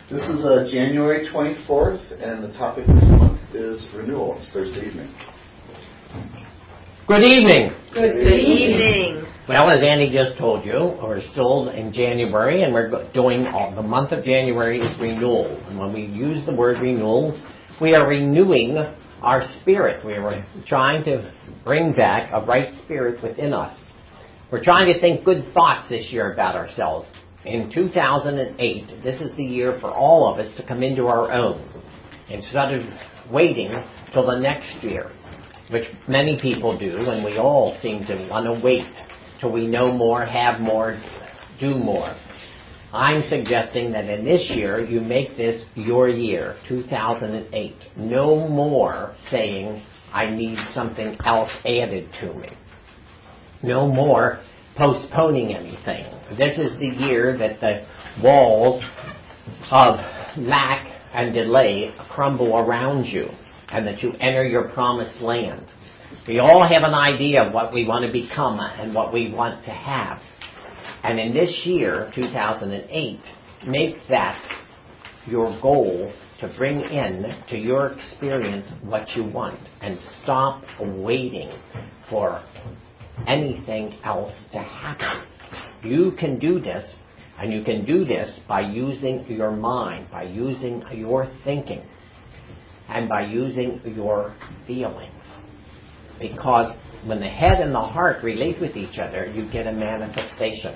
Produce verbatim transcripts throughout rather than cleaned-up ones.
This is uh, January twenty-fourth, and the topic this month is renewal. It's Thursday evening. Good evening. Good, Good evening. Well, as Andy just told you, we're still in January, and we're doing all, the month of January is renewal. And when we use the word renewal, we are renewing our spirit. We are trying to bring back a right spirit within us. We're trying to think good thoughts this year about ourselves. In two thousand eight, this is the year for all of us to come into our own, instead of waiting till the next year, which many people do, and we all seem to want to wait till we know more, have more, do more. I'm suggesting that in this year, you make this your year, two thousand eight. No more saying, I need something else added to me. No more postponing anything. This is the year that the walls of lack and delay crumble around you, and that you enter your promised land. We all have an idea of what we want to become and what we want to have. And in this year, two thousand eight, make that your goal to bring in to your experience what you want, and stop waiting for anything else to happen. You can do this, and you can do this by using your mind, by using your thinking, and by using your feelings. Because when the head and the heart relate with each other, you get a manifestation.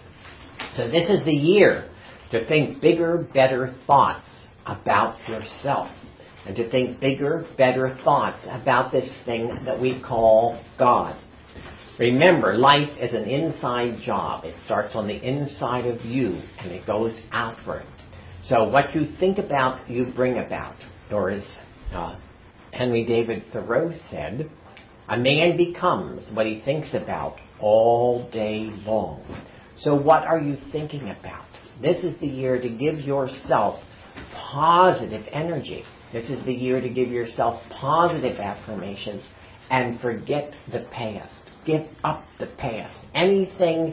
So this is the year to think bigger, better thoughts about yourself, and to think bigger, better thoughts about this thing that we call God. Remember, life is an inside job. It starts on the inside of you, and it goes outward. So what you think about, you bring about. Or as uh, Henry David Thoreau said, a man becomes what he thinks about all day long. So what are you thinking about? This is the year to give yourself positive energy. This is the year to give yourself positive affirmations and forget the past. Give up the past. Anything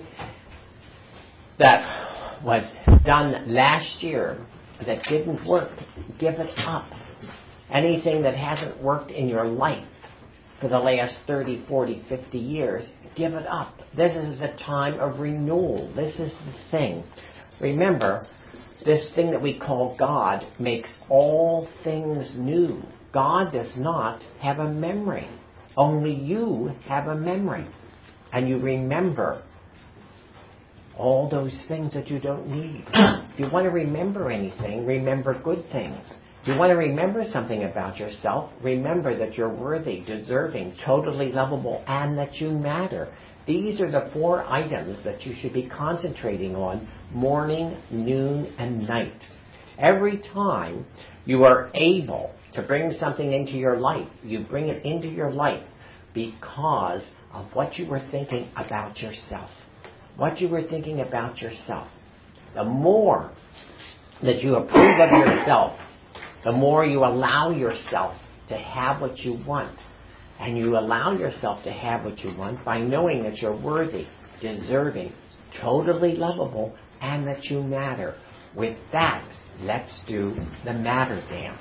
that was done last year that didn't work, give it up. Anything that hasn't worked in your life for the last thirty, forty, fifty years, give it up. This is the time of renewal. This is the thing. Remember, this thing that we call God makes all things new. God does not have a memory. Only you have a memory. And you remember all those things that you don't need. If you want to remember anything, remember good things. If you want to remember something about yourself, remember that you're worthy, deserving, totally lovable, and that you matter. These are the four items that you should be concentrating on morning, noon, and night. Every time you are able to bring something into your life, you bring it into your life because of what you were thinking about yourself. What you were thinking about yourself. The more that you approve of yourself, the more you allow yourself to have what you want. And you allow yourself to have what you want by knowing that you're worthy, deserving, totally lovable, and that you matter. With that, let's do the matter dance.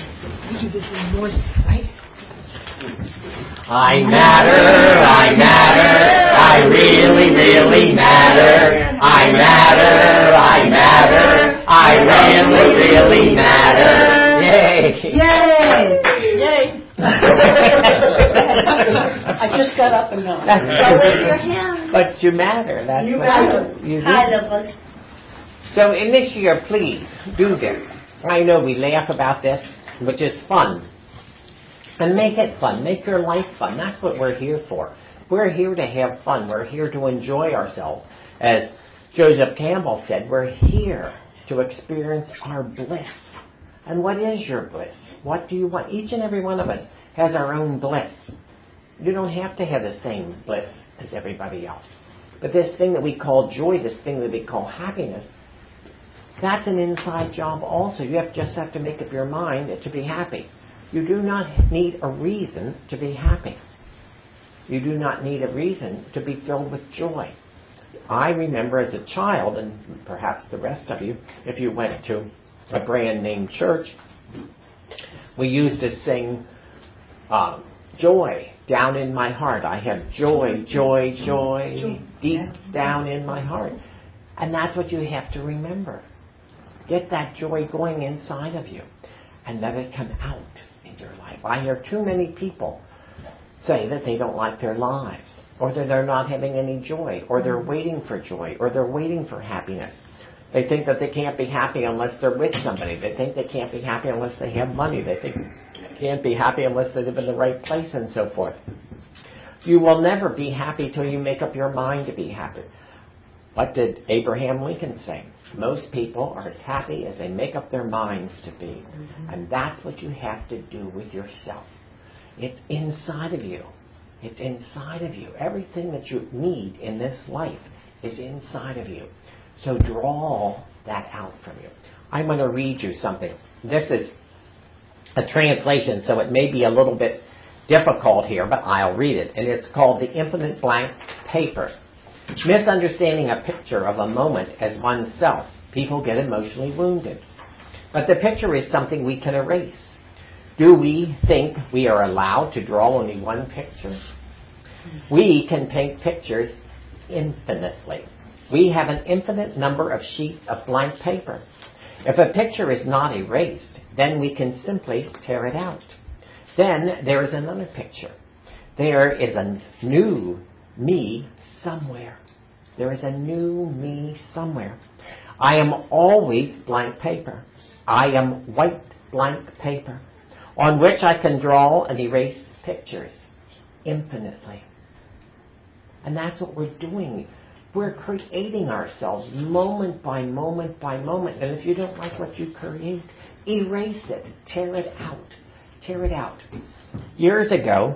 I matter, I matter, I really, really matter. I matter, I matter, I really, really matter. Yay! Yay! Yay! I just got up and going. That's Go wave your hand. But you matter. That's you what matter. You do. Hi, lovely. So in this year, please do this. I know we laugh about this, which is fun. And make it fun. Make your life fun. That's what we're here for. We're here to have fun. We're here to enjoy ourselves. As Joseph Campbell said, we're here to experience our bliss. And what is your bliss? What do you want? Each and every one of us has our own bliss. You don't have to have the same bliss as everybody else. But this thing that we call joy, this thing that we call happiness, that's an inside job also. You have just have to make up your mind to be happy. You do not need a reason to be happy. You do not need a reason to be filled with joy. I remember as a child, and perhaps the rest of you, if you went to a brand name church, we used to sing uh, joy down in my heart. I have joy, joy, joy deep down in my heart. And that's what you have to remember. Get that joy going inside of you and let it come out in your life. I hear too many people say that they don't like their lives, or that they're not having any joy, or they're waiting for joy, or they're waiting for happiness. They think that they can't be happy unless they're with somebody. They think they can't be happy unless they have money. They think they can't be happy unless they live in the right place, and so forth. You will never be happy till you make up your mind to be happy. What did Abraham Lincoln say? Most people are as happy as they make up their minds to be. Mm-hmm. And that's what you have to do with yourself. It's inside of you. It's inside of you. Everything that you need in this life is inside of you. So draw that out from you. I'm going to read you something. This is a translation, so it may be a little bit difficult here, but I'll read it. And it's called The Infinite Blank Paper. Misunderstanding a picture of a moment as oneself, people get emotionally wounded. But the picture is something we can erase. Do we think we are allowed to draw only one picture? We can paint pictures infinitely. We have an infinite number of sheets of blank paper. If a picture is not erased, then we can simply tear it out. Then there is another picture. There is a new me somewhere. There is a new me somewhere. I am always blank paper. I am white blank paper on which I can draw and erase pictures infinitely. And that's what we're doing. We're creating ourselves moment by moment by moment. And if you don't like what you create, erase it. Tear it out. Tear it out. Years ago,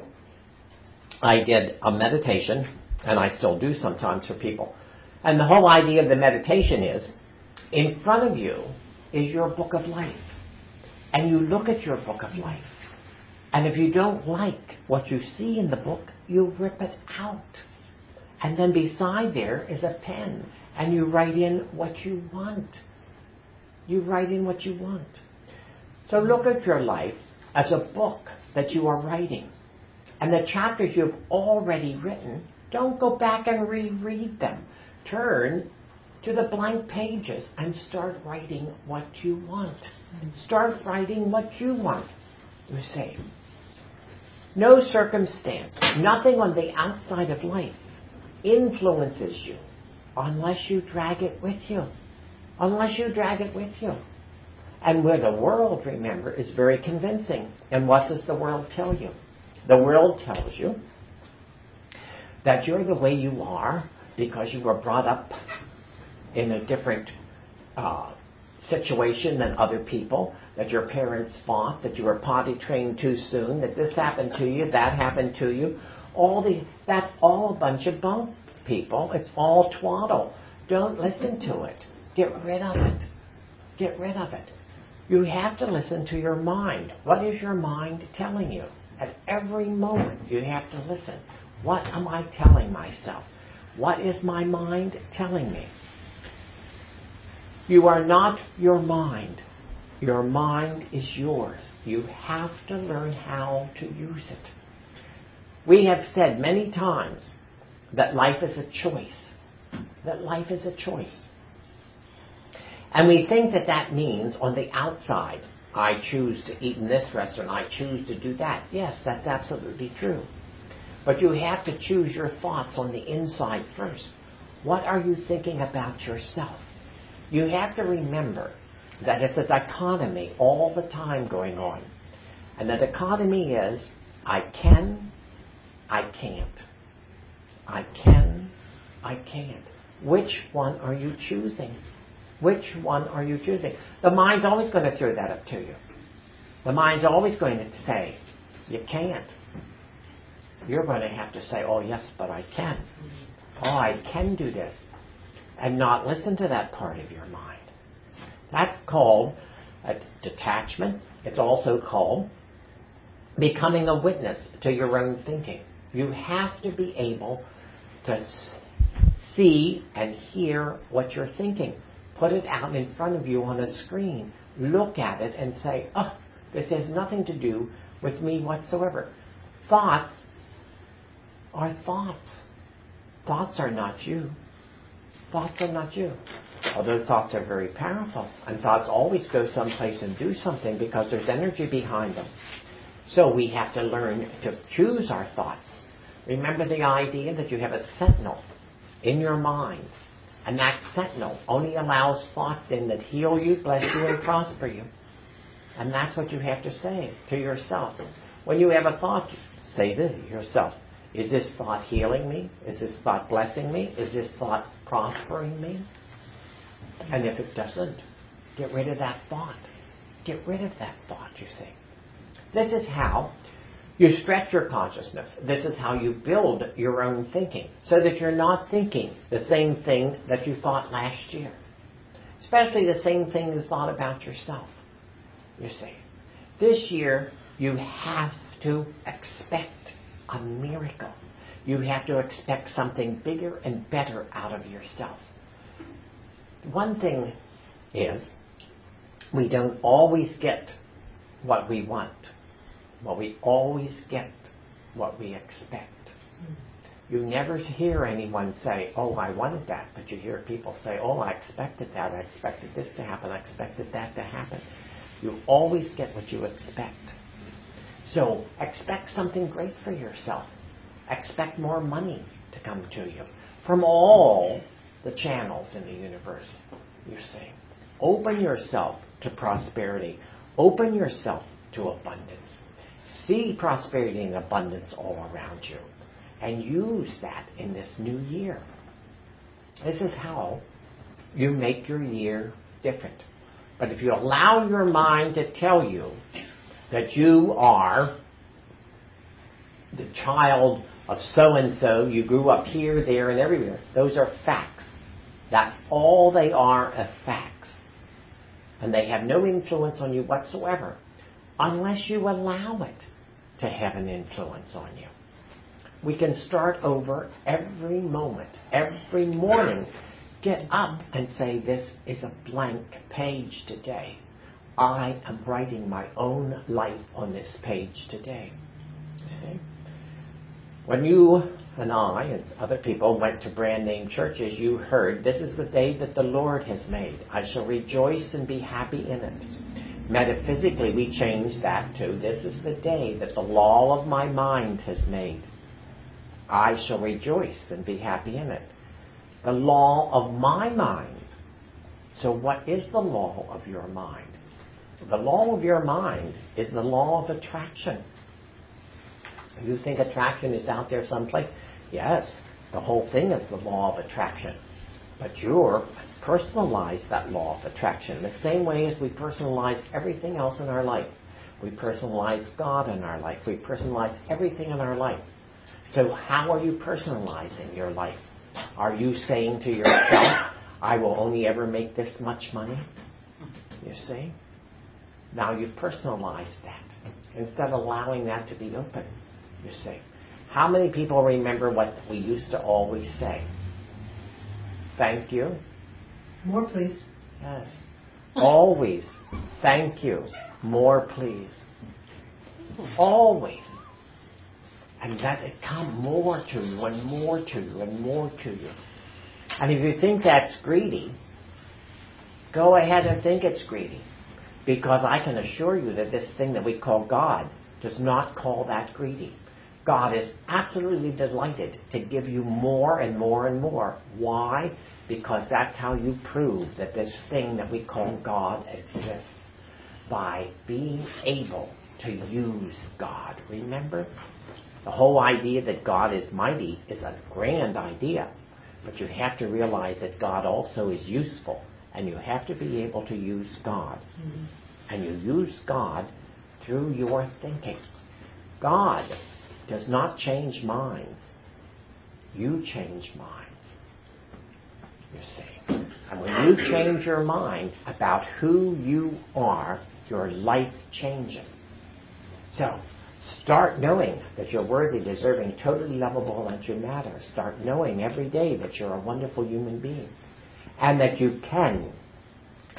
I did a meditation, and I still do sometimes for people. And the whole idea of the meditation is, in front of you is your book of life. And you look at your book of life. And if you don't like what you see in the book, you rip it out. And then beside there is a pen. And you write in what you want. You write in what you want. So look at your life as a book that you are writing. And the chapters you've already written, don't go back and reread them. Turn to the blank pages and start writing what you want. Start writing what you want. You say, no circumstance, nothing on the outside of life influences you unless you drag it with you. Unless you drag it with you. And where the world, remember, is very convincing. And what does the world tell you? The world tells you that you're the way you are because you were brought up in a different uh, situation than other people, that your parents fought, that you were potty trained too soon, that this happened to you, that happened to you. All the that's all a bunch of bunk, people. It's all twaddle. Don't listen to it. Get rid of it. Get rid of it. You have to listen to your mind. What is your mind telling you? At every moment you have to listen. What am I telling myself? What is my mind telling me? You are not your mind. Your mind is yours. You have to learn how to use it. We have said many times that life is a choice. That life is a choice. And we think that that means on the outside, I choose to eat in this restaurant, I choose to do that. Yes, that's absolutely true. But you have to choose your thoughts on the inside first. What are you thinking about yourself? You have to remember that it's a dichotomy all the time going on. And the dichotomy is, I can, I can't. I can, I can't. Which one are you choosing? Which one are you choosing? The mind's always going to throw that up to you. The mind's always going to say, you can't. You're going to have to say, oh yes, but I can. Oh, I can do this. And not listen to that part of your mind. That's called a detachment. It's also called becoming a witness to your own thinking. You have to be able to see and hear what you're thinking. Put it out in front of you on a screen. Look at it and say, oh, this has nothing to do with me whatsoever. Thoughts are thoughts. Thoughts are not you. Thoughts are not you. Although thoughts are very powerful, and thoughts always go someplace and do something because there's energy behind them. So we have to learn to choose our thoughts. Remember the idea that you have a sentinel in your mind, and that sentinel only allows thoughts in that heal you, bless you, and prosper you. And that's what you have to say to yourself. When you have a thought, say this to yourself. Is this thought healing me? Is this thought blessing me? Is this thought prospering me? And if it doesn't, get rid of that thought. Get rid of that thought, you see. This is how you stretch your consciousness. This is how you build your own thinking, so that you're not thinking the same thing that you thought last year. Especially the same thing you thought about yourself, you see. This year, you have to expect a miracle. You have to expect something bigger and better out of yourself. One thing is, we don't always get what we want, but we always get what we expect. You never hear anyone say, oh, I wanted that, but you hear people say, oh, I expected that, I expected this to happen, I expected that to happen. You always get what you expect. So expect something great for yourself. Expect more money to come to you from all the channels in the universe, you see. Open yourself to prosperity. Open yourself to abundance. See prosperity and abundance all around you. And use that in this new year. This is how you make your year different. But if you allow your mind to tell you that you are the child of so-and-so, you grew up here, there, and everywhere, those are facts. That's all they are, of facts. And they have no influence on you whatsoever unless you allow it to have an influence on you. We can start over every moment, every morning. Get up and say, this is a blank page today. I am writing my own life on this page today. You see? When you and I and other people went to brand name churches, you heard, this is the day that the Lord has made. I shall rejoice and be happy in it. Metaphysically, we changed that to, this is the day that the law of my mind has made. I shall rejoice and be happy in it. The law of my mind. So what is the law of your mind? The law of your mind is the law of attraction. You think attraction is out there someplace? Yes, the whole thing is the law of attraction. But you're personalized that law of attraction the same way as we personalize everything else in our life. We personalize God in our life. We personalize everything in our life. So how are you personalizing your life? Are you saying to yourself, I will only ever make this much money? You see? Now you've personalized that instead of allowing that to be open. You see? How many people remember what we used to always say? Thank you. More, please. Yes. Always. Thank you. More, please. Always. And let it come more to you and more to you and more to you. And if you think that's greedy, go ahead and think it's greedy. Because I can assure you that this thing that we call God does not call that greedy. God is absolutely delighted to give you more and more and more. Why? Because that's how you prove that this thing that we call God exists. By being able to use God. Remember? The whole idea that God is mighty is a grand idea. But you have to realize that God also is useful. And you have to be able to use God. Mm-hmm. And you use God through your thinking. God does not change minds. You change minds. You see. And when you change your mind about who you are, your life changes. So, start knowing that you're worthy, deserving, totally lovable, and that you matter. Start knowing every day that you're a wonderful human being. And that you can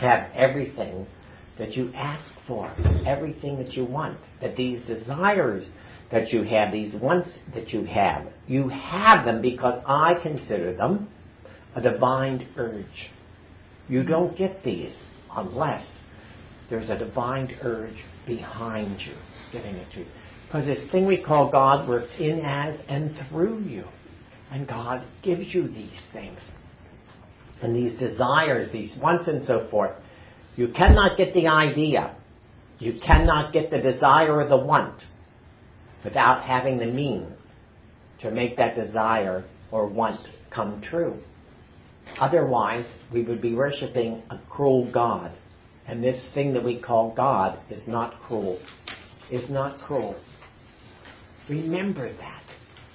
have everything that you ask for, everything that you want, that these desires that you have, these wants that you have, you have them because I consider them a divine urge. You don't get these unless there's a divine urge behind you, giving it to you. Because this thing we call God works in, as, and through you. And God gives you these things. And these desires, these wants and so forth. You cannot get the idea. You cannot get the desire or the want without having the means to make that desire or want come true. Otherwise, we would be worshiping a cruel God. And this thing that we call God is not cruel. Is not cruel. Remember that.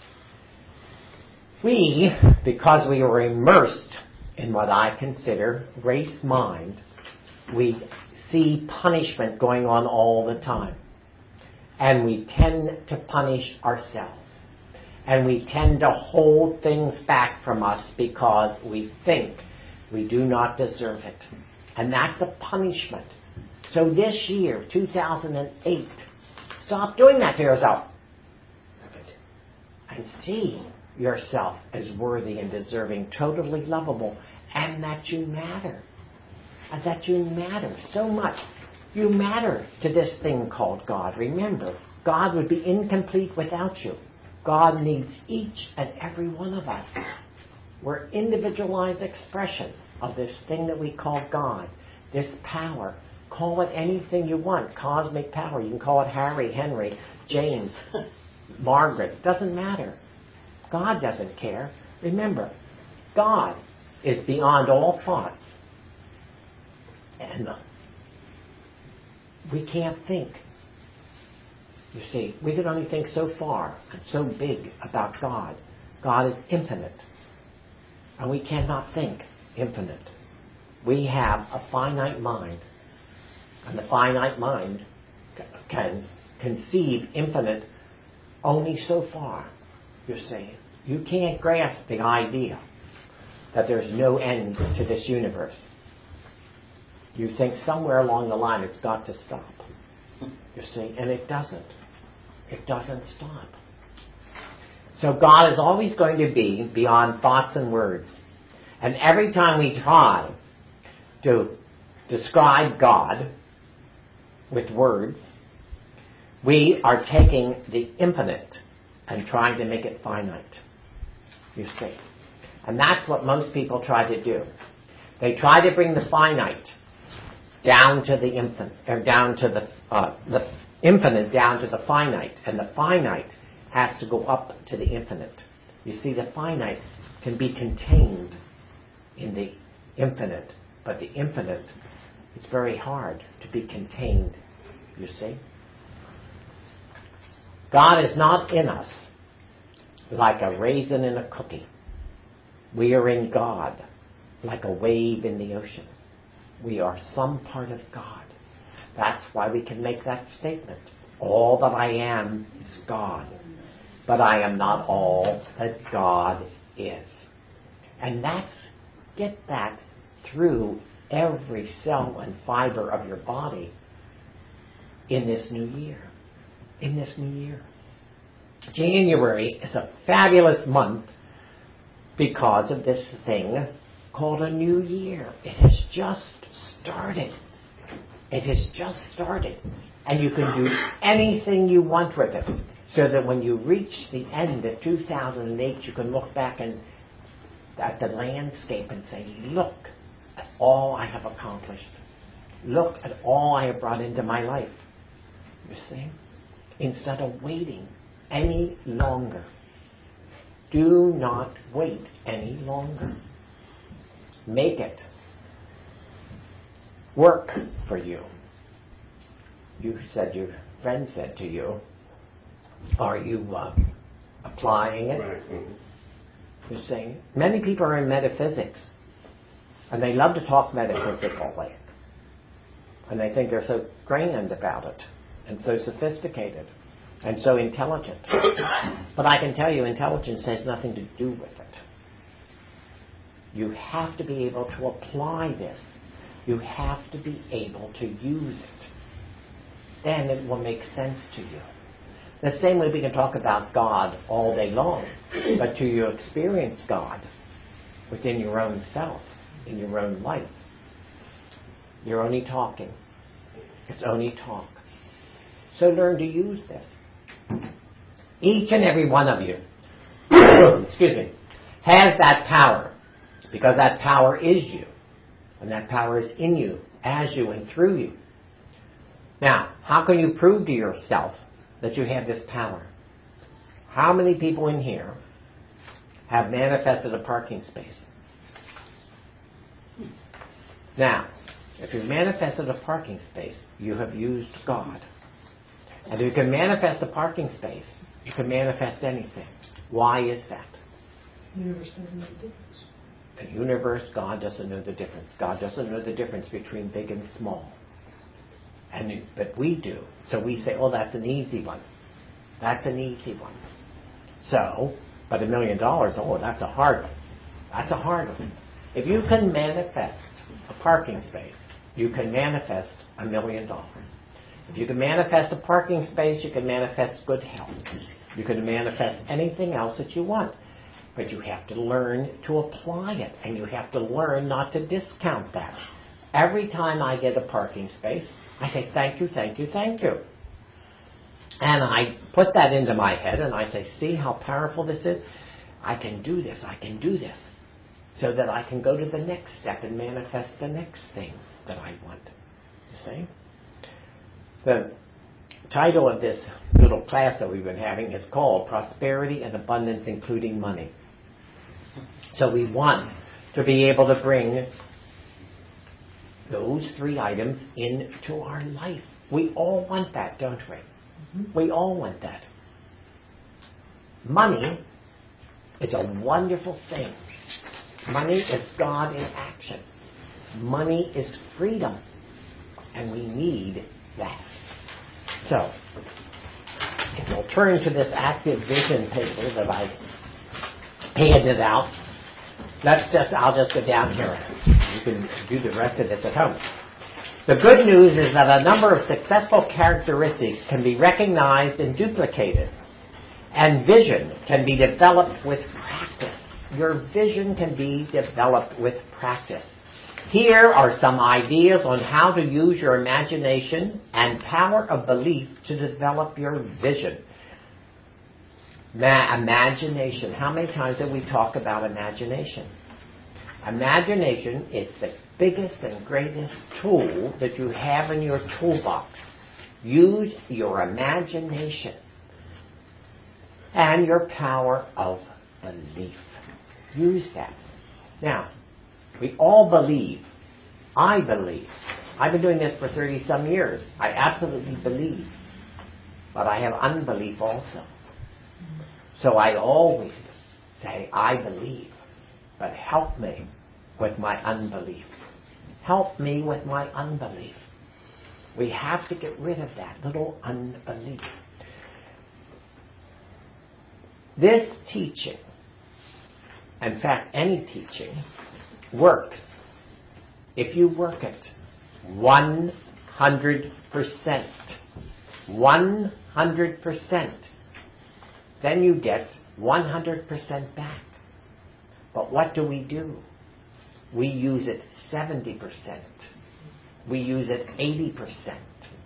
We, because we were immersed in what I consider race mind, we see punishment going on all the time. And we tend to punish ourselves. And we tend to hold things back from us because we think we do not deserve it. And that's a punishment. So this year, two thousand eight, stop doing that to yourself. And see yourself as worthy and deserving, totally lovable, and that you matter. And that you matter so much. You matter to this thing called God. Remember, God would be incomplete without you. God needs each and every one of us. We're individualized expression of this thing that we call God, this power. Call it anything you want. Cosmic power. You can call it Harry, Henry, James, Margaret. Doesn't matter. God doesn't care. Remember, God is beyond all thoughts. And we can't think. You see, we can only think so far and so big about God. God is infinite. And we cannot think infinite. We have a finite mind. And the finite mind can conceive infinite only so far, you see. You can't grasp the idea that there's no end to this universe. You think somewhere along the line it's got to stop. You see, and it doesn't. It doesn't stop. So God is always going to be beyond thoughts and words. And every time we try to describe God with words, we are taking the infinite and trying to make it finite. You see. And that's what most people try to do. They try to bring the finite down to the infinite, or down to the uh, the infinite down to the finite, and the finite has to go up to the infinite. You see, the finite can be contained in the infinite, but the infinite, it's very hard to be contained. You see, God is not in us like a raisin in a cookie. We are in God like a wave in the ocean. We are some part of God. That's why we can make that statement. All that I am is God. But I am not all that God is. And that's, get that through every cell and fiber of your body in this new year. In this new year. January is a fabulous month because of this thing called a new year. It has just started. It has just started. And you can do anything you want with it. So that when you reach the end of two thousand eight, you can look back and at the landscape and say, look at all I have accomplished. Look at all I have brought into my life. You see? Instead of waiting any longer. Do not wait any longer. Make it work for you. You said, your friend said to you, are you uh, applying it? Right. Mm-hmm. You're saying, many people are in metaphysics, and they love to talk metaphysically, and they think they're so grand about it, and so sophisticated, and so intelligent. But I can tell you, intelligence has nothing to do with it. You have to be able to apply this. You have to be able to use it. Then it will make sense to you. The same way we can talk about God all day long, but till you experience God within your own self, in your own life, you're only talking. It's only talk. So learn to use this. Each and every one of you, excuse me, has that power, because that power is you, and that power is in you, as you, and through you. Now, how can you prove to yourself that you have this power? How many people in here have manifested a parking space? Now, if you've manifested a parking space, you have used God. And if you can manifest a parking space, you can manifest anything. Why is that? The universe doesn't know the difference. The universe, God doesn't know the difference. God doesn't know the difference between big and small. And it, but we do. So we say, oh, that's an easy one. That's an easy one. So, but a million dollars, oh, that's a hard one. That's a hard one. If you can manifest a parking space, you can manifest a million dollars. If you can manifest a parking space, you can manifest good health. You can manifest anything else that you want. But you have to learn to apply it, and you have to learn not to discount that. Every time I get a parking space, I say, thank you, thank you, thank you. And I put that into my head, and I say, see how powerful this is? I can do this, I can do this. So that I can go to the next step and manifest the next thing that I want. You see? The title of this little class that we've been having is called Prosperity and Abundance, Including Money. So we want to be able to bring those three items into our life. We all want that, don't we? Mm-hmm. We all want that. Money is a wonderful thing. Money is God in action. Money is freedom. And we need that. So, if you'll turn to this active vision paper that I handed out, let's just, I'll just go down here. You can do the rest of this at home. The good news is that a number of successful characteristics can be recognized and duplicated. And vision can be developed with practice. Your vision can be developed with practice. Here are some ideas on how to use your imagination and power of belief to develop your vision. Ma- imagination. How many times have we talked about imagination? Imagination is the biggest and greatest tool that you have in your toolbox. Use your imagination and your power of belief. Use that. Now, we all believe. I believe. I've been doing this for thirty some years. I absolutely believe. But I have unbelief also. So I always say, I believe. But help me with my unbelief. Help me with my unbelief. We have to get rid of that little unbelief. This teaching, in fact, any teaching, works if you work it one hundred percent. one hundred percent. Then you get one hundred percent back. But what do we do? We use it seventy percent. We use it eighty percent.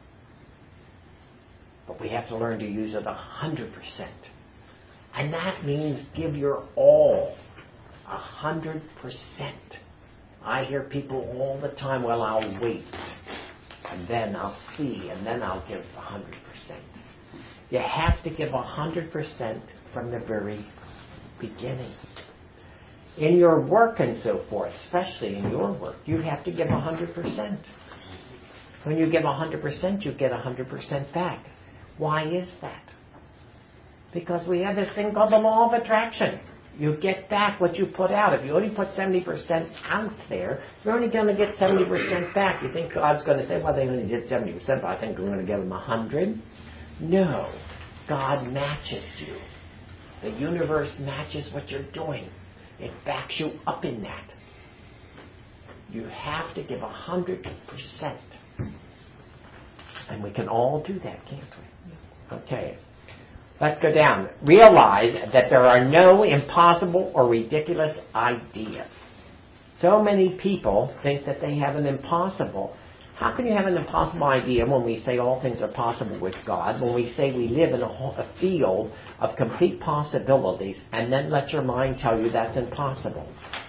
But we have to learn to use it one hundred percent. And that means give your all. A hundred percent. I hear people all the time, well, I'll wait, and then I'll see, and then I'll give a hundred percent. You have to give a hundred percent from the very beginning. In your work and so forth, especially in your work, you have to give a hundred percent. When you give a hundred percent, you get a hundred percent back. Why is that? Because we have this thing called the law of attraction. You get back what you put out. If you only put seventy percent out there, you're only going to get seventy percent back. You think God's going to say, well, they only did seventy percent, but I think I'm going to give them one hundred? No. God matches you. The universe matches what you're doing. It backs you up in that. You have to give a hundred percent. And we can all do that, can't we? Okay. Let's go down. Realize that there are no impossible or ridiculous ideas. So many people think that they have an impossible. How can you have an impossible idea when we say all things are possible with God, when we say we live in a, a field of complete possibilities, and then let your mind tell you that's impossible?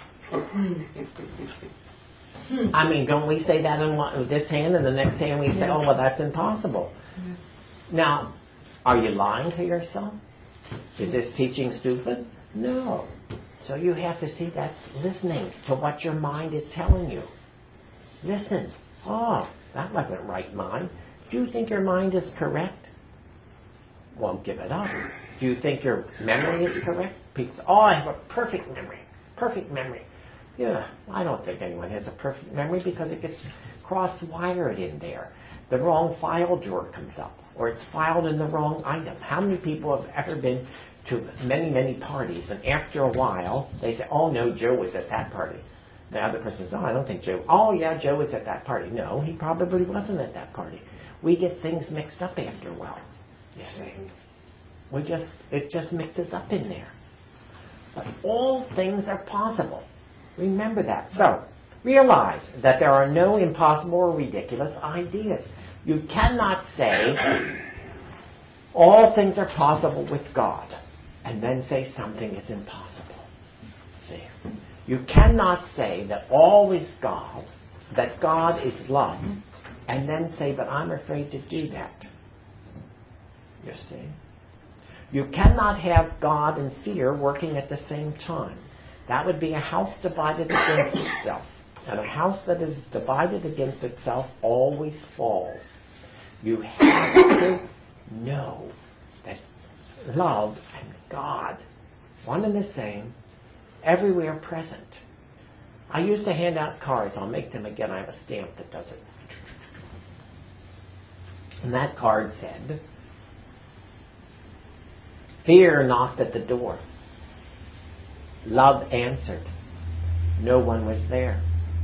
I mean, don't we say that in one, this hand, and the next hand we say, oh, well, that's impossible. Now, are you lying to yourself? Is this teaching stupid? No. So you have to see that listening to what your mind is telling you. Listen. Oh, that wasn't right mind. Do you think your mind is correct? Won't give it up. Do you think your memory is correct? People say, oh, I have a perfect memory. Perfect memory. Yeah, I don't think anyone has a perfect memory because it gets cross-wired in there. The wrong file drawer comes up, or it's filed in the wrong item. How many people have ever been to many, many parties, and after a while, they say, oh, no, Joe was at that party. The other person says, oh, I don't think Joe, oh, yeah, Joe was at that party. No, he probably wasn't at that party. We get things mixed up after a while, you see. We just, it just mixes up in there. But all things are possible. Remember that. So, realize that there are no impossible or ridiculous ideas. You cannot say, all things are possible with God, and then say something is impossible. See? You cannot say that all is God, that God is love, and then say, but I'm afraid to do that. You see? You cannot have God and fear working at the same time. That would be a house divided against itself. And a house that is divided against itself always falls. You have to know that love and God, one and the same, everywhere present. I used to hand out cards. I'll make them again. I have a stamp that does it. And that card said, fear knocked at the door. Love answered. No one was there.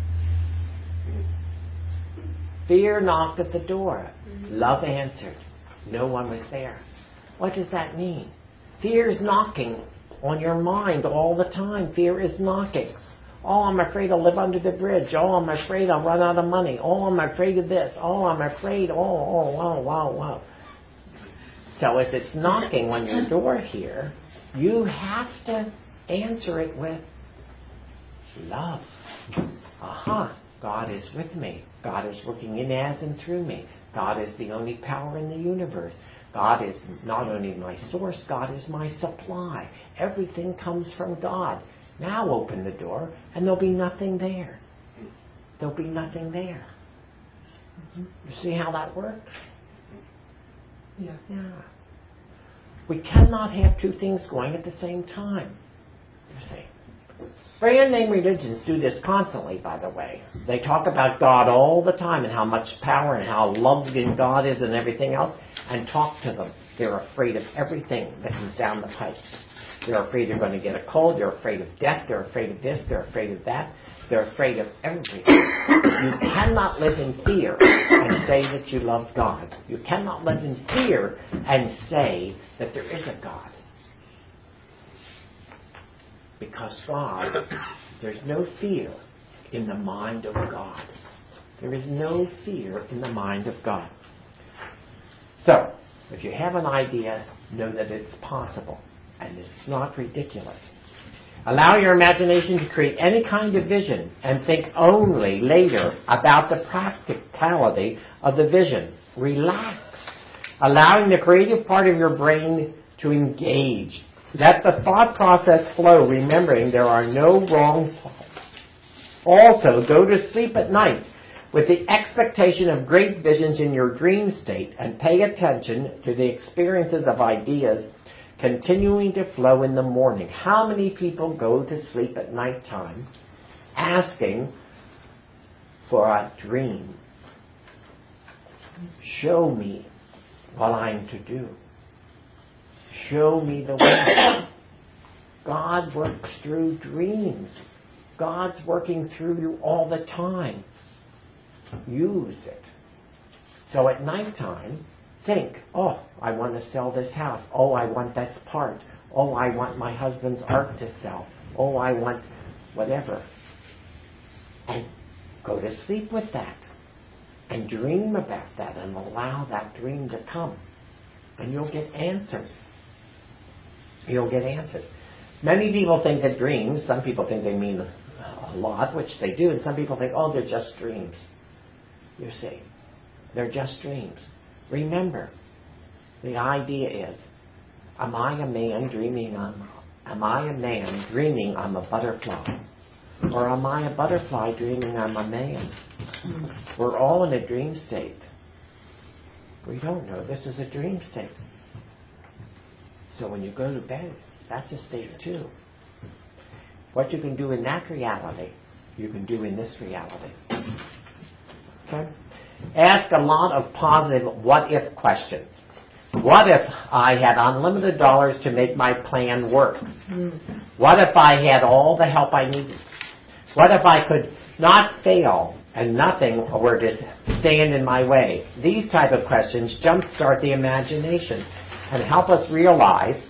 Fear knocked at the door. Love answered. No one was there. What does that mean? Fear is knocking on your mind all the time. Fear is knocking. Oh, I'm afraid I'll live under the bridge. Oh, I'm afraid I'll run out of money. Oh, I'm afraid of this. Oh, I'm afraid. Oh, oh, wow, wow, wow. So if it's knocking on your door here, you have to answer it with love. Aha, God is with me. God is working in as and through me. God is the only power in the universe. God is not only my source, God is my supply. Everything comes from God. Now open the door, and there'll be nothing there. There'll be nothing there. Mm-hmm. You see how that works? Yeah. Yeah. We cannot have two things going at the same time. You see. Brand name religions do this constantly, by the way. They talk about God all the time and how much power and how loving God is and everything else, and talk to them. They're afraid of everything that comes down the pipe. They're afraid they're going to get a cold. They're afraid of death. They're afraid of this. They're afraid of that. They're afraid of everything. You cannot live in fear and say that you love God. You cannot live in fear and say that there is a God. Because God, there's no fear in the mind of God. There is no fear in the mind of God. So, if you have an idea, know that it's possible. And it's not ridiculous. Allow your imagination to create any kind of vision and think only later about the practicality of the vision. Relax. Allowing the creative part of your brain to engage. Let the thought process flow, remembering there are no wrong thoughts. Also, go to sleep at night with the expectation of great visions in your dream state and pay attention to the experiences of ideas continuing to flow in the morning. How many people go to sleep at nighttime asking for a dream? Show me what I'm to do. Show me the way. God works through dreams. God's working through you all the time. Use it. So at nighttime, think, oh, I want to sell this house. Oh, I want that part. Oh, I want my husband's art to sell. Oh, I want whatever. And go to sleep with that. And dream about that and allow that dream to come. And you'll get answers. You'll get answers. Many people think that dreams, some people think they mean a lot, which they do, and some people think, oh, they're just dreams. You see, they're just dreams. Remember, the idea is, am I a man dreaming I'm, am I a man dreaming I'm a butterfly? Or am I a butterfly dreaming I'm a man? We're all in a dream state. We don't know this is a dream state. So when you go to bed, that's a state too. What you can do in that reality, you can do in this reality. Okay? Ask a lot of positive what-if questions. What if I had unlimited dollars to make my plan work? What if I had all the help I needed? What if I could not fail and nothing were to stand in my way? These type of questions jumpstart the imagination and help us realize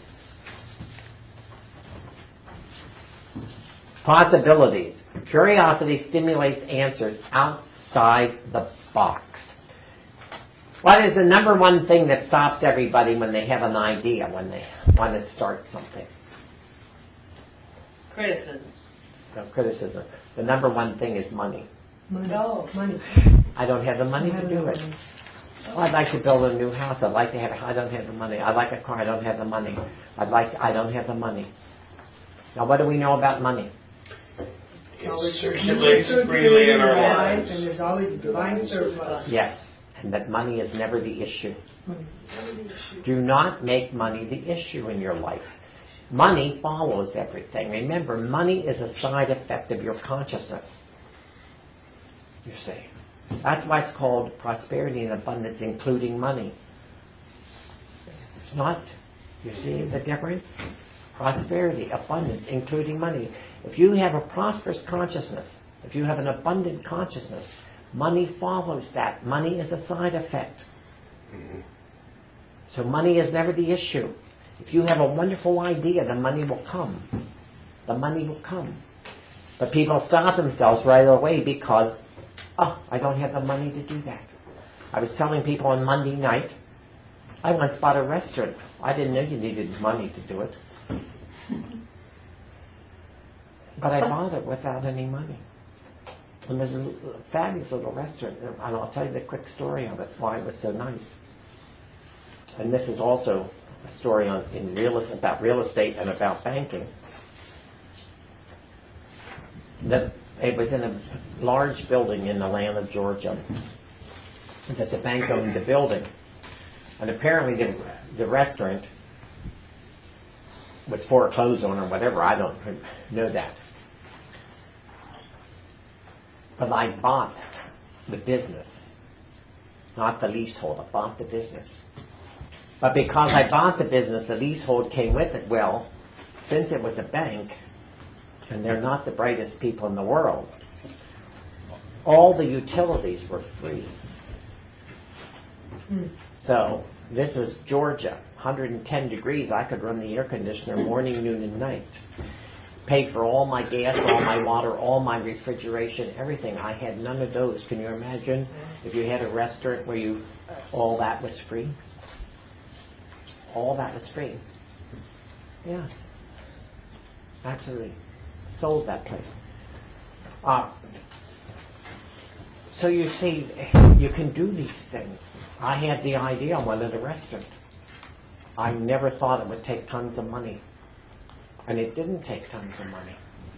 possibilities. Curiosity stimulates answers outside the box. What is the number one thing that stops everybody when they have an idea, when they want to start something? Criticism. No, criticism. The number one thing is money. Money. No. Money. I don't have the money to do it. Oh, I'd like to build a new house. I'd like to have. I don't have the money. I'd like a car. I don't have the money. I'd like. I don't have the money. Now, what do we know about money? It circulates freely in our lives. And there's always divine surplus. Yes, and that money is never the issue. Do not make money the issue in your life. Money follows everything. Remember, money is a side effect of your consciousness. You see. That's why it's called prosperity and abundance, including money. It's not. You see the difference? Prosperity, abundance, including money. If you have a prosperous consciousness, if you have an abundant consciousness, money follows that. Money is a side effect. Mm-hmm. So money is never the issue. If you have a wonderful idea, the money will come. The money will come. But people stop themselves right away because, oh, I don't have the money to do that. I was telling people on Monday night, I once bought a restaurant. I didn't know you needed money to do it. But I bought it without any money. And there's a fabulous little restaurant, and I'll tell you the quick story of it, why it was so nice. And this is also a story on in real about real estate and about banking. That it was in a large building in Atlanta, Georgia, that the bank owned the building, and apparently the, the restaurant was foreclosed on or whatever. I don't know that. But I bought the business, not the leasehold. I bought the business. But because I bought the business, the leasehold came with it. Well, since it was a bank, and they're not the brightest people in the world, all the utilities were free. Mm. So this was Georgia, one hundred ten degrees. I could run the air conditioner morning, noon, and night. Paid for all my gas, all my water, all my refrigeration, everything. I had none of those. Can you imagine if you had a restaurant where you all that was free? All that was free. Yes. Absolutely. Sold that place. Uh, so you see, you can do these things. I had the idea I wanted a restaurant. I never thought it would take tons of money. And it didn't take tons of money.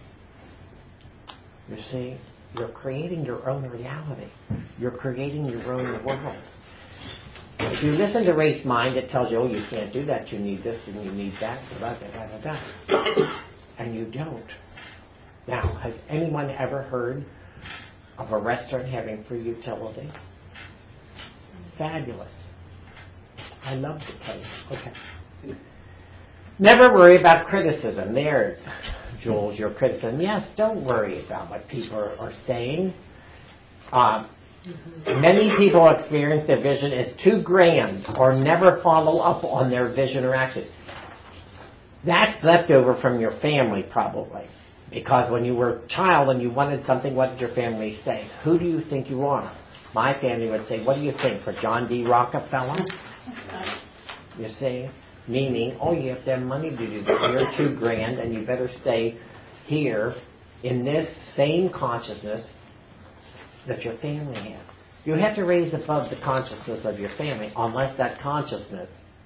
You see, you're creating your own reality. You're creating your own world. If you listen to race mind, it tells you, oh, you can't do that. You need this and you need that. Blah, blah, blah, blah, blah. And you don't. Now, has anyone ever heard of a restaurant having free utilities? Fabulous. I love the place. Okay. Never worry about criticism. There's Jules, your criticism. Yes, don't worry about what people are, are saying. Uh, many people experience their vision as too grand or never follow up on their vision or action. That's left over from your family, probably. Because when you were a child and you wanted something, what did your family say? Who do you think you are? My family would say, what do you think, for John D. Rockefeller? You see? Meaning, oh, you have to have money to do that. You're too grand and you better stay here in this same consciousness that your family has. You have to raise above the consciousness of your family unless that consciousness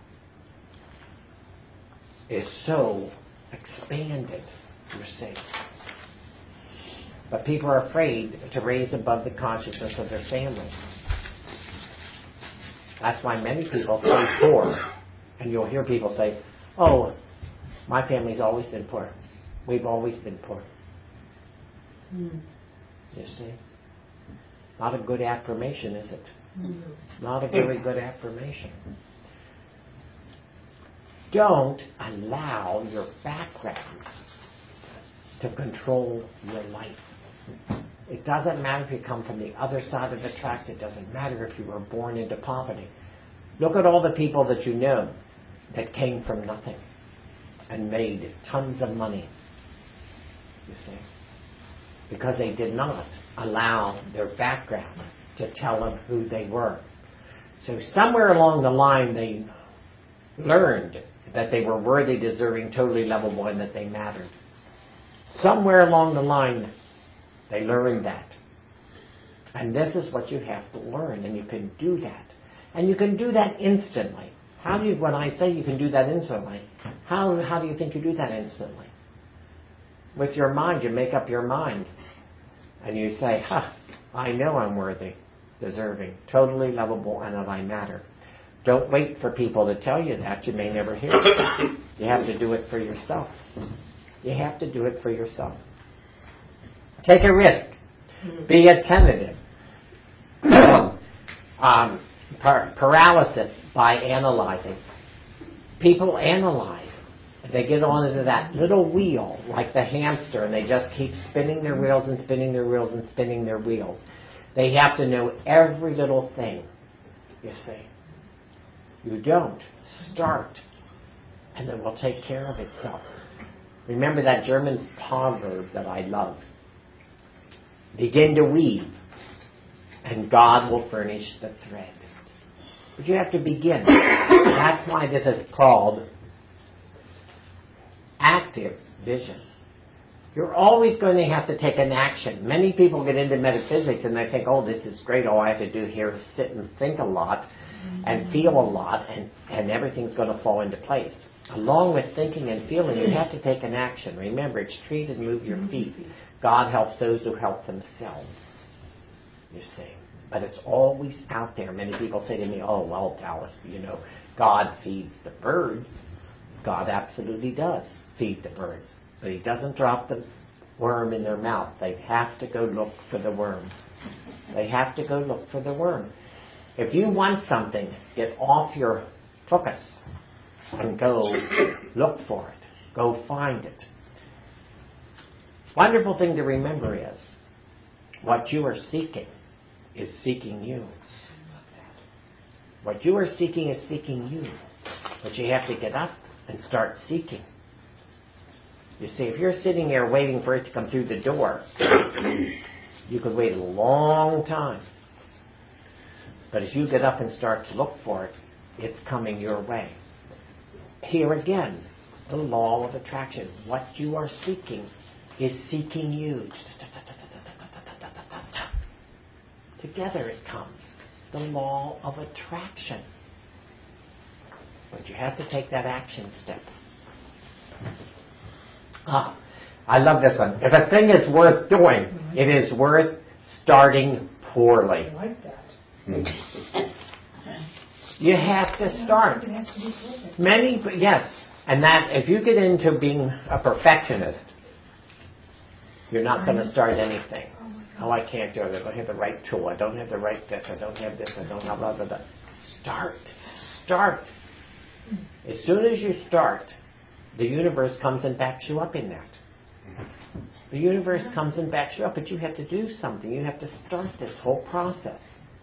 is so expanded, you see. But people are afraid to raise above the consciousness of their family. That's why many people stay poor. And you'll hear people say, oh, my family's always been poor. We've always been poor. Mm. You see? Not a good affirmation, is it? Mm. Not a very good affirmation. Don't allow your background to control your life. It doesn't matter if you come from the other side of the tracks. It doesn't matter if you were born into poverty. Look at all the people that you know that came from nothing and made tons of money, you see, because they did not allow their background to tell them who they were. So somewhere along the line they learned that they were worthy, deserving, totally lovable, and that they mattered. Somewhere along the line they learned that. And this is what you have to learn, and you can do that. And you can do that instantly. How do you, when I say you can do that instantly, how, how do you think you do that instantly? With your mind, you make up your mind. And you say, huh, I know I'm worthy, deserving, totally lovable, and that I matter. Don't wait for people to tell you that. You may never hear it. You have to do it for yourself. You have to do it for yourself. Take a risk. Be attentive. um, par- paralysis by analyzing. People analyze. They get onto that little wheel like the hamster, and they just keep spinning their wheels and spinning their wheels and spinning their wheels. They have to know every little thing, you see. You don't. Start, and it will take care of itself. Remember that German proverb that I love. Begin to weave, and God will furnish the thread. But you have to begin. That's why this is called active vision. You're always going to have to take an action. Many people get into metaphysics and they think, oh, this is great. All I have to do here is sit and think a lot and feel a lot, and, and everything's going to fall into place. Along with thinking and feeling, you have to take an action. Remember, it's treat and move your feet. God helps those who help themselves, you see. But it's always out there. Many people say to me, oh, well, Dallas, you know, God feeds the birds. God absolutely does feed the birds. But he doesn't drop the worm in their mouth. They have to go look for the worm. They have to go look for the worm. If you want something, get off your focus and go look for it. Go find it. Wonderful thing to remember is what you are seeking is seeking you. What you are seeking is seeking you. But you have to get up and start seeking. You see, if you're sitting there waiting for it to come through the door, you could wait a long time. But if you get up and start to look for it, it's coming your way. Here again, the law of attraction. What you are seeking is seeking you. Together it comes. The law of attraction. But you have to take that action step. Ah, I love this one. If a thing is worth doing, it is worth starting poorly. I like that. You have to start. It has to be perfect. Many, yes. And that, if you get into being a perfectionist, you're not going to start anything. Oh, I can't do it. I don't have the right tool. I don't have the right this. I don't have this. I don't have blah, blah, blah. Start. Start. As soon as you start, the universe comes and backs you up in that. The universe comes and backs you up, but you have to do something. You have to start this whole process.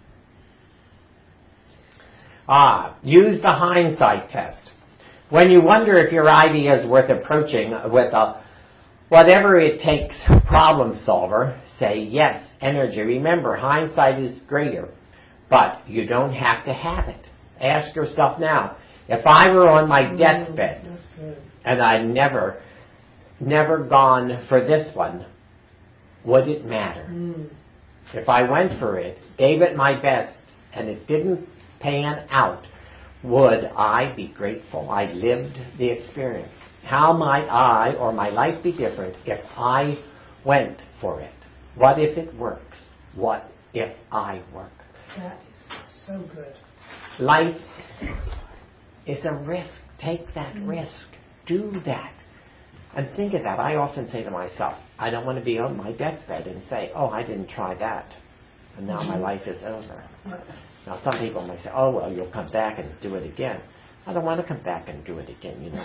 Ah, use the hindsight test. When you wonder if your idea is worth approaching with a whatever it takes problem solver, say yes, energy. Remember, hindsight is greater, but you don't have to have it. Ask yourself now, if I were on my deathbed and I'd never, never gone for this one, would it matter? Mm. If I went for it, gave it my best, and it didn't pan out, would I be grateful I lived the experience? How might I or my life be different if I went for it? What if it works? What if I work? That is so good. Life is a risk. Take that mm. risk. Do that. And think of that. I often say to myself, I don't want to be on my deathbed and say, oh, I didn't try that, and now mm-hmm. my life is over. Yeah. Now, some people might say, oh, well, you'll come back and do it again. I don't want to come back and do it again, you know.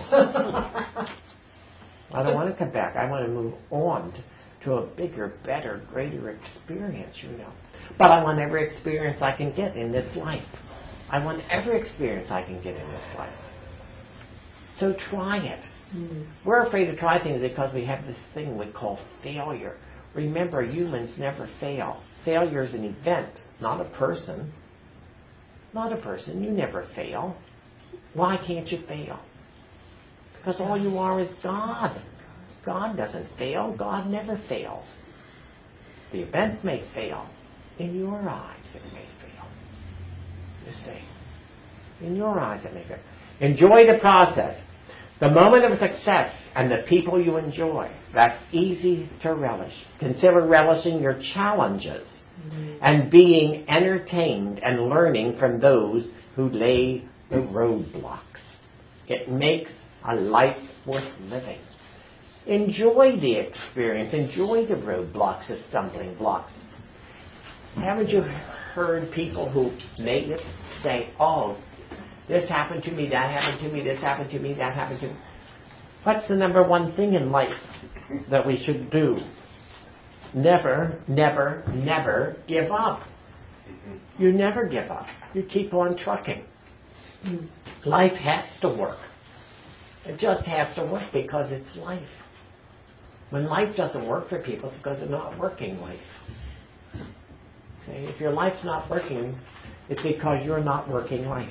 I don't want to come back. I want to move on to a bigger, better, greater experience, you know. But I want every experience I can get in this life. I want every experience I can get in this life. So try it. Mm. We're afraid to try things because we have this thing we call failure. Remember, humans never fail. Failure is an event, not a person. Not a person. You never fail. Why can't you fail? Because all you are is God. God doesn't fail. God never fails. The event may fail. In your eyes, it may fail. You see. In your eyes, it may fail. Enjoy the process. The moment of success and the people you enjoy. That's easy to relish. Consider relishing your challenges mm-hmm. and being entertained and learning from those who lay the roadblocks. It makes a life worth living. Enjoy the experience. Enjoy the roadblocks, the stumbling blocks. Haven't you heard people who made it say, oh, this happened to me, that happened to me, this happened to me, that happened to me. What's the number one thing in life that we should do? Never, never, never give up. You never give up. You keep on trucking. Life has to work. It just has to work because it's life. When life doesn't work for people, it's because they're not working life. See, if your life's not working, it's because you're not working life.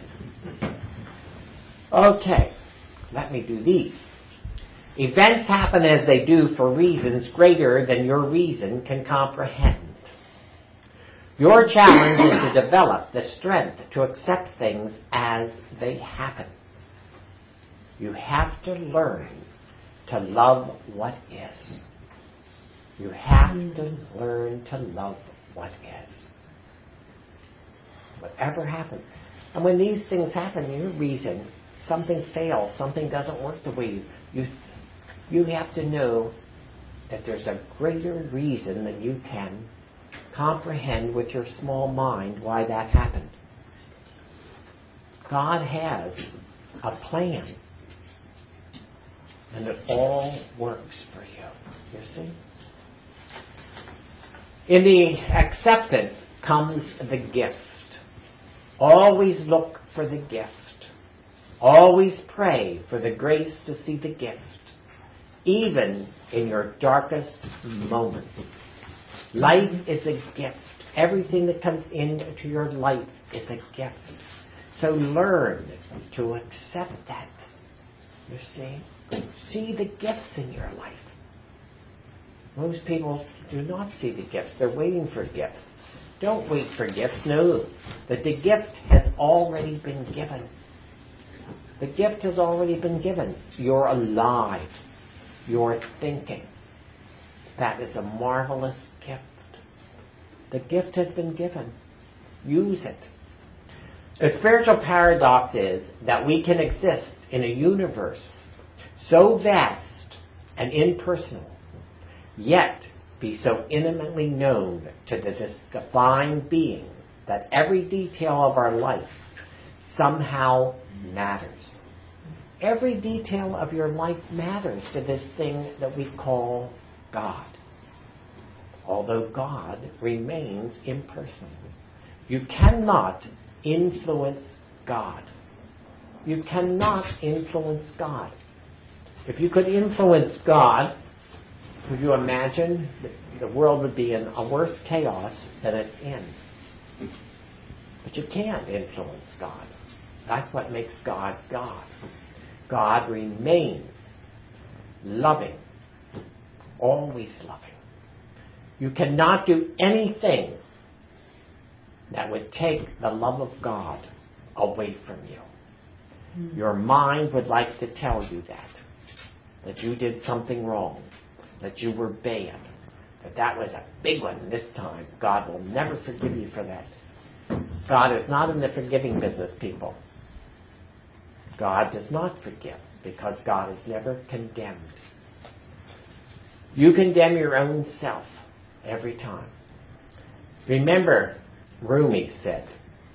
Okay, let me do these. Events happen as they do for reasons greater than your reason can comprehend. Your challenge is to develop the strength to accept things as they happen. You have to learn to love what is. You have to learn to love what is. Whatever happens. And when these things happen, your reason, something fails, something doesn't work the way you, you, you have to know that there's a greater reason than you can comprehend with your small mind why that happened. God has a plan, and it all works for you. You see? In the acceptance comes the gift. Always look for the gift. Always pray for the grace to see the gift, even in your darkest moment. Life is a gift. Everything that comes into your life is a gift. So learn to accept that. You see? See the gifts in your life. Most people do not see the gifts. They're waiting for gifts. Don't wait for gifts. Know that the gift has already been given. The gift has already been given. You're alive. You're thinking. That is a marvelous gift. The gift has been given. Use it. The spiritual paradox is that we can exist in a universe so vast and impersonal, yet be so intimately known to the divine being that every detail of our life somehow matters. Every detail of your life matters to this thing that we call God. Although God remains impersonal. You cannot influence God. You cannot influence God. If you could influence God, could you imagine the world would be in a worse chaos than it's in? But you can't influence God. That's what makes God God. God remains loving, always loving. You cannot do anything that would take the love of God away from you. Mm. Your mind would like to tell you that, that you did something wrong, that you were bad, that that was a big one this time. God will never forgive you for that. God is not in the forgiving business, people. God does not forgive because God is never condemned. You condemn your own self every time. Remember, Rumi said,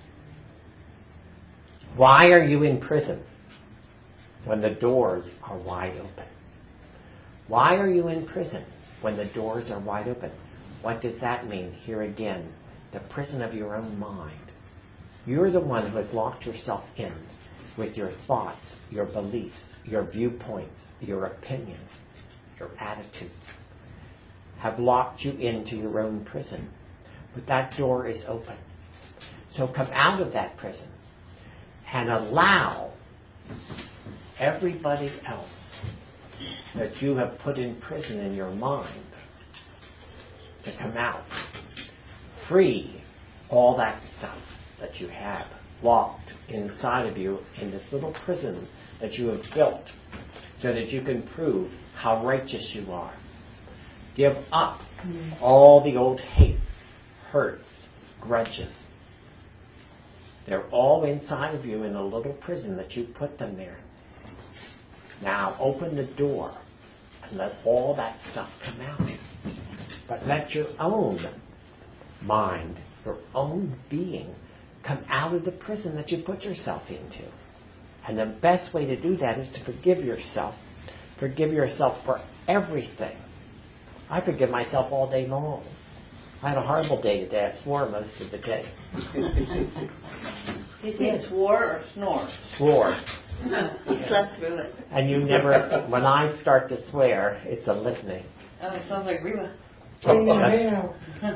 why are you in prison when the doors are wide open? Why are you in prison when the doors are wide open? What does that mean? Here again, the prison of your own mind. You're the one who has locked yourself in with your thoughts, your beliefs, your viewpoints, your opinions, your attitudes. Have locked you into your own prison. But that door is open. So come out of that prison and allow everybody else that you have put in prison in your mind to come out. Free all that stuff that you have locked inside of you in this little prison that you have built so that you can prove how righteous you are. Give up all the old hates, hurts, grudges. They're all inside of you in a little prison that you put them there. Now open the door and let all that stuff come out. But let your own mind, your own being, come out of the prison that you put yourself into. And the best way to do that is to forgive yourself. Forgive yourself for everything. I forgive myself all day long. I had a horrible day today. I swore most of the day. Did you say swore or snore? Swore. He slept through it. And you never, when I start to swear, it's a litany. Oh, it sounds like Reba. Oh,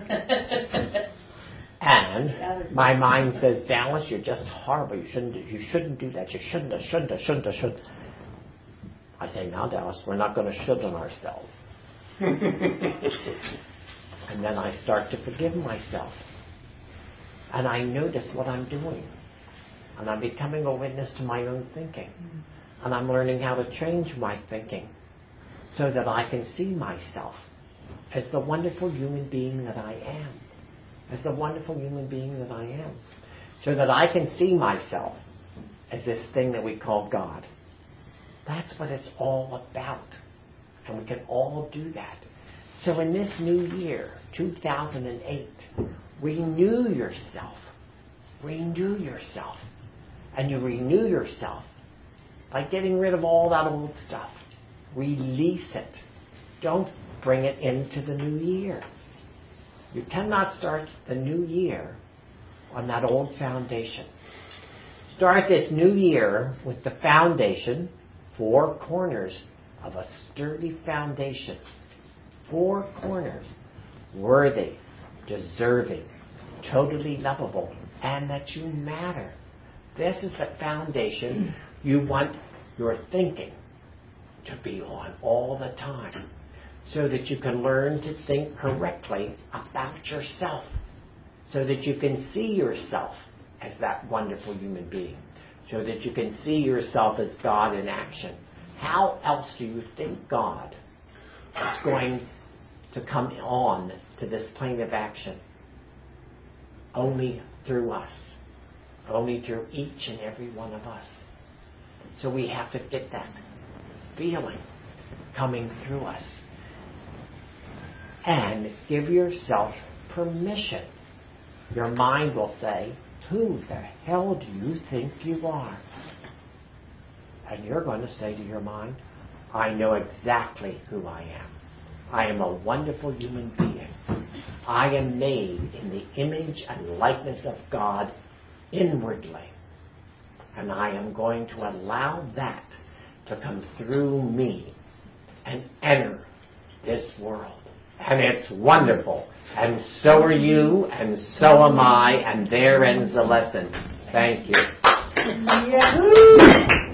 and my mind says, Dallas, you're just horrible. You shouldn't do, you shouldn't do that. You shouldn't have, shouldn't have, shouldn't have, shouldn't. I say, now, Dallas, we're not going to should on ourselves. And then I start to forgive myself. And I notice what I'm doing. And I'm becoming a witness to my own thinking. And I'm learning how to change my thinking so that I can see myself as the wonderful human being that I am. As the wonderful human being that I am. So that I can see myself as this thing that we call God. That's what it's all about. And we can all do that. So in this new year, two thousand eight, renew yourself. Renew yourself. And you renew yourself by getting rid of all that old stuff. Release it. Don't bring it into the new year. You cannot start the new year on that old foundation. Start this new year with the foundation, four corners of a sturdy foundation. Four corners. Worthy, deserving, totally lovable, and that you matter. This is the foundation you want your thinking to be on all the time, so that you can learn to think correctly about yourself, so that you can see yourself as that wonderful human being, so that you can see yourself as God in action. How else do you think God is going to come on to this plane of action? Only through us. Only through each and every one of us. So we have to get that feeling coming through us. And give yourself permission. Your mind will say, who the hell do you think you are? And you're going to say to your mind, I know exactly who I am. I am a wonderful human being. I am made in the image and likeness of God inwardly. And I am going to allow that to come through me and enter this world. And it's wonderful. And so are you, and so am I, and there ends the lesson. Thank you. Yahoo!